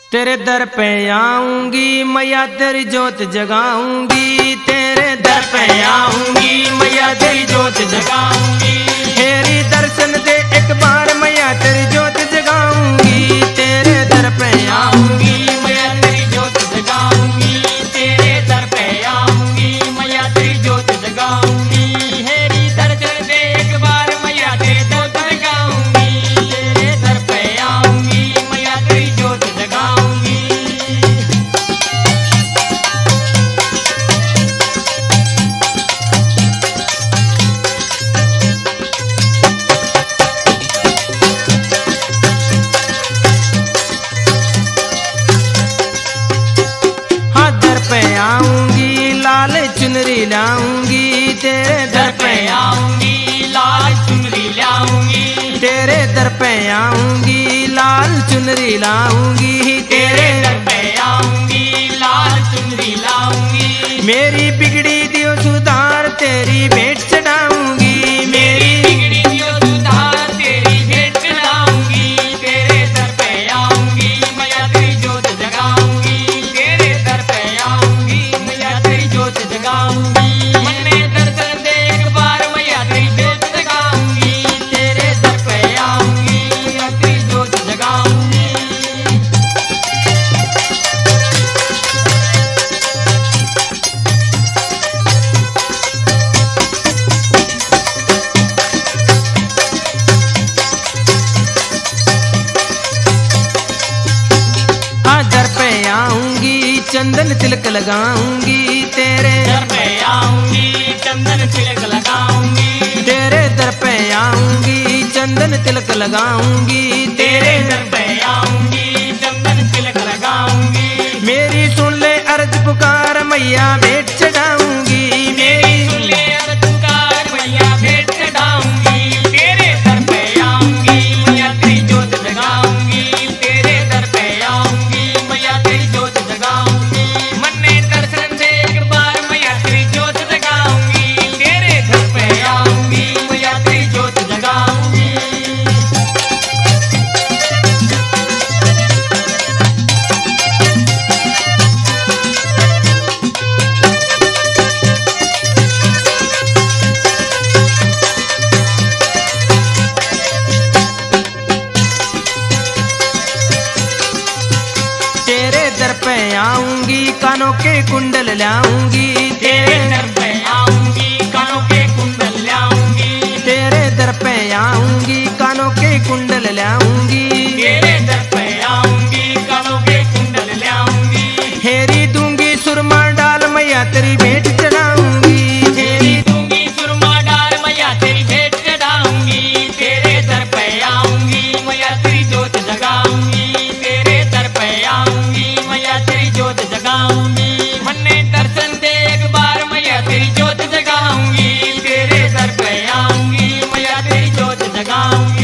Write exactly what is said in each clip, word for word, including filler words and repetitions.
तेरे दर पे आऊंगी मैया तेरी जोत जगाऊंगी, तेरे दर पे आऊंगी मैया तेरी जोत जगाऊंगी। तेरी दर्शन दे एक बार मैया तेरी जोत जगाऊंगी, तेरे दर पे आऊंगी मैया तेरी जोत जगाऊंगी, तेरे दर पे आऊंगी मैया तेरी जोत जगाऊंगी। तेरी दर्शन दे एक बार मैया तेरी जोत जगाऊंगी, तेरे दर पे आऊंगी मैया तेरी जोत जगाऊंगी। आऊंगी लाल चुनरी लाऊंगी, तेरे दर पे आऊंगी लाल चुनरी लाऊंगी, तेरे दर पे आऊंगी लाल चुनरी लाऊंगी, तेरे दर पे आऊंगी लाल चुनरी लाऊंगी। मेरी बिगड़ी दियो सुधार तेरी भेंट चढ़ाऊंगी, मेरी बिगड़ी दियो सुधार तेरी भेंट चढ़ाऊंगी, तेरे दर पे आऊंगी मैया तेरी जोत जगाऊंगी, तेरे दर पे आऊंगी मैया तेरी जोत जगाऊंगी। मन्ने दर्शन दे एक बार मैया तेरी जोत जगाऊंगी, तेरे दर पे आऊंगी मैया तेरी जोत जगाऊंगी। दर पे आऊंगी चंदन तिलक लगाऊंगी, तेरे दर पे आऊंगी चंदन तिलक लगाऊंगी, तेरे दर पे आऊंगी चंदन तिलक लगाऊंगी, तेरे दर पे आऊंगी चंदन तिलक लगाऊंगी। मेरी सुन ले अर्ज पुकार मैया भेंट चढ़ाऊंगी, मेरी सुन ले अर्ज पुकार मैया भेंट चढ़ाऊंगी, तेरे दर पे आऊंगी मैया तेरी जोत जगाऊंगी, तेरे दर पे आऊंगी मैया तेरी जोत जगाऊंगी। मन्ने दर्शन दे एक बार मैया तेरी जोत जगाऊंगी, तेरे घर पे आऊंगी मैया तेरी जोत जगाऊंगी। दर पे आऊंगी कानों के कुंडल लाऊंगी, तेरे दर पे आऊंगी कानों के कुंडल लाऊंगी, तेरे दर पे आऊंगी कानों के कुंडल लाऊंगी, तेरे दर पे आऊंगी कानों के कुंडल लाऊंगी। हेरी दूंगी सुरमा डाल मैया तेरी भेंट चढ़ाऊंगी, हेरी दूंगी सुरमा डाल मैया तेरी भेंट चढ़ाऊंगी, तेरे दर पे आऊंगी मैया तेरी जोत जगाऊंगी, तेरे दर पे आऊंगी मैया तेरी जोत जगाऊंगी। मन्ने दर्शन दे एक बार मैया तेरी जोत जगाऊंगी, तेरे दर पे आऊंगी मैया तेरी जोत जगाऊंगी।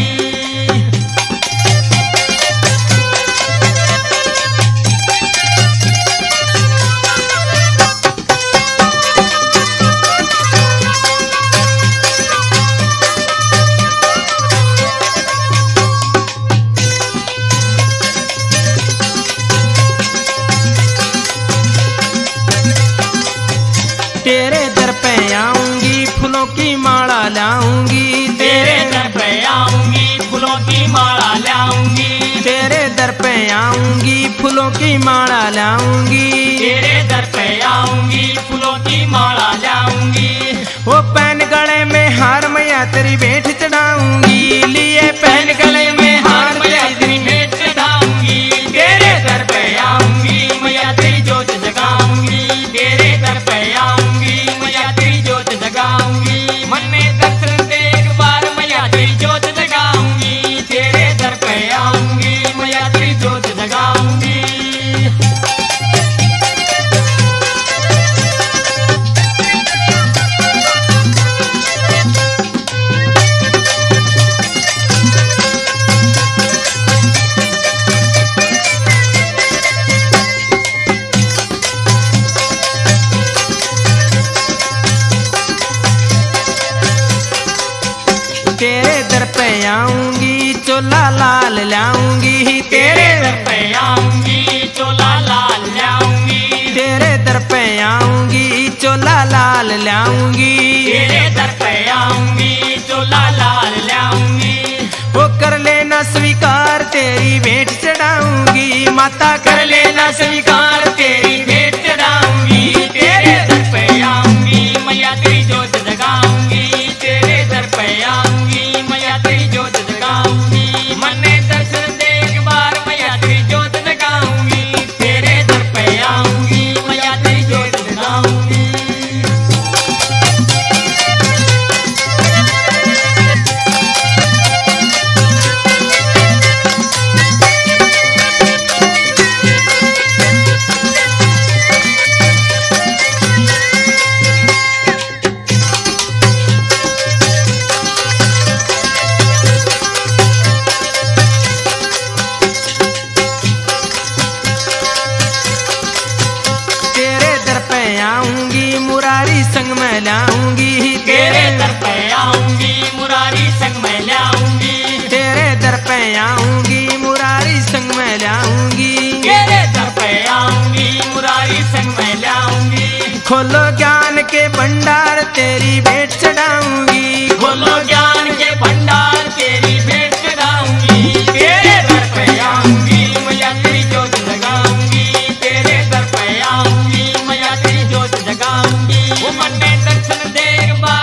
तेरे दर पे आऊंगी फूलों की माला लाऊंगी, तेरे दर पे आऊंगी फूलों की माला लाऊंगी, तेरे दर पे आऊंगी फूलों की माला लाऊंगी, तेरे दर पे आऊंगी फूलों की माला लाऊंगी। वो पहन गले में हार मैया तेरी भेंट चढ़ाऊंगी, लिए पहन गले में हार मैया तेरी भेंट चढ़ाऊंगी, तेरे दर पे आऊंगी मैया तेरी जोत जगाऊंगी, तेरे दर पे आऊंगी मैया तेरी जोत जगाऊंगी। मन्ने दर्शन दे एक बार मैया तेरी जोत जगाऊंगी, तेरे दर पे आऊंगी मैया तेरी जोत जगाऊंगी। आऊंगी चोला लाल लाऊंगी, तेरे दर पे आऊंगी लाऊंगी, तेरे दर पे आऊंगी, चोला लाल लाऊंगी। वो कर लेना स्वीकार तेरी भेंट चढ़ाऊंगी, माता कर लेना स्वीकार तेरी भेंट चढ़ाऊंगी। तेरे दर पे आऊंगी, मैया तेरी जोत जगाऊंगी, तेरे दर पे आऊंगी, मैया तेरी जोत जगाऊंगी। मन्ने दर्शन दे एक बार, मैया तेरी जोत जगाऊंगी, तेरे दर पे आऊंगी, मैया तेरी जोत जगाऊंगी। आऊंगी मुरारी संग में लाऊंगी, तेरे दर पे आऊंगी, मुरारी संग में लाऊंगी, तेरे दर पे आऊंगी मुरारी संग में लाऊंगी, तेरे दर पे आऊंगी, मुरारी संग में लाऊंगी। खोलो ज्ञान के भंडार तेरी भेंट चढ़ाऊंगी, खोलो ज्ञान के भंडार तेरी भेंट चढ़ाऊंगी। तेरे दर पे आऊंगी, मैया तेरी जोत जगाऊंगी, तेरे दर पे आऊंगी, मैया तेरी जोत जगाऊंगी। वो मन्ने दर्शन दे एक बार,